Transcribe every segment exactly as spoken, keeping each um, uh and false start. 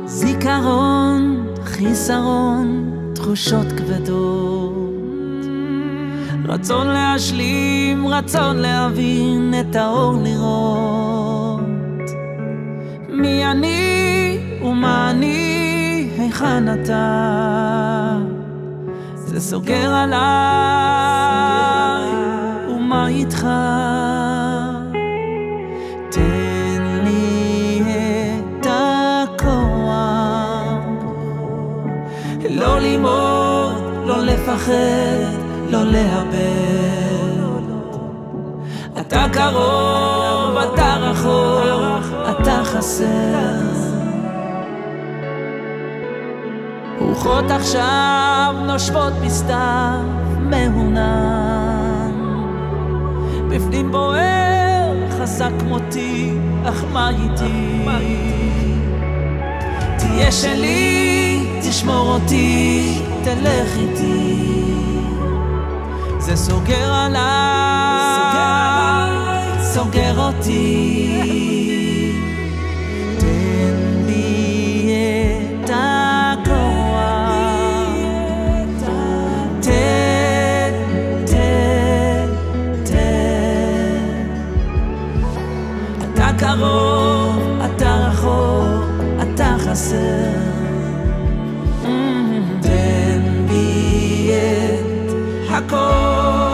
זיכרון, חיסרון, תחושות כבדות, רצון להשלים, רצון להבין, את האור לראות. מי אני ומה אני, היכן אתה? זה סוגר עליי, ומה איתך? תן לי את הכוח, לא לימוד, לא לפחד, לא לאבד. אתה קרוב, אתה רחוק, אתה חסר. רוחות עכשיו נושבות בסתיו מהונן, בפנים בוער חזק מותי, אך מה איתי? תהיה שלי, תשמור אותי, תלך איתי. זה סוגר עליי, סוגר אותי. תן לי את הכוח, תן, תן, תן. אתה קרוב, אתה רחוק, אתה חסר. תן בי את הכל.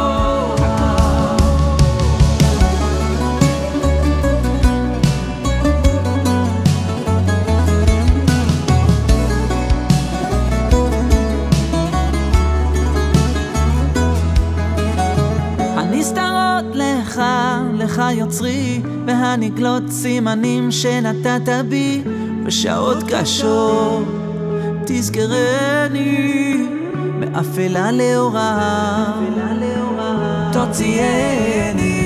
הנסתרות לך, לך יוצרי, והנגלות סימנים שנתת בי. בשעות קשות תזכרני, מאפלה לאורה תוציאני.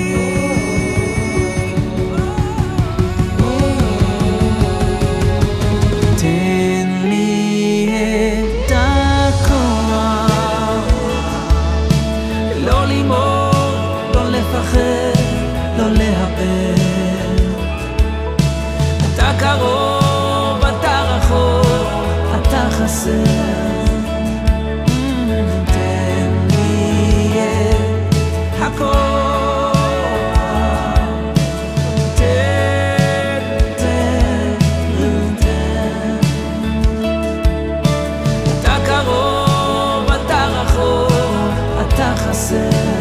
תן לי את הכוח, לא לימוד, לא לפחד, לא לאבד. אתה קרוב, אתה רחוק, אתה חסר. אתה קרוב, אתה רחוק, אתה חסר.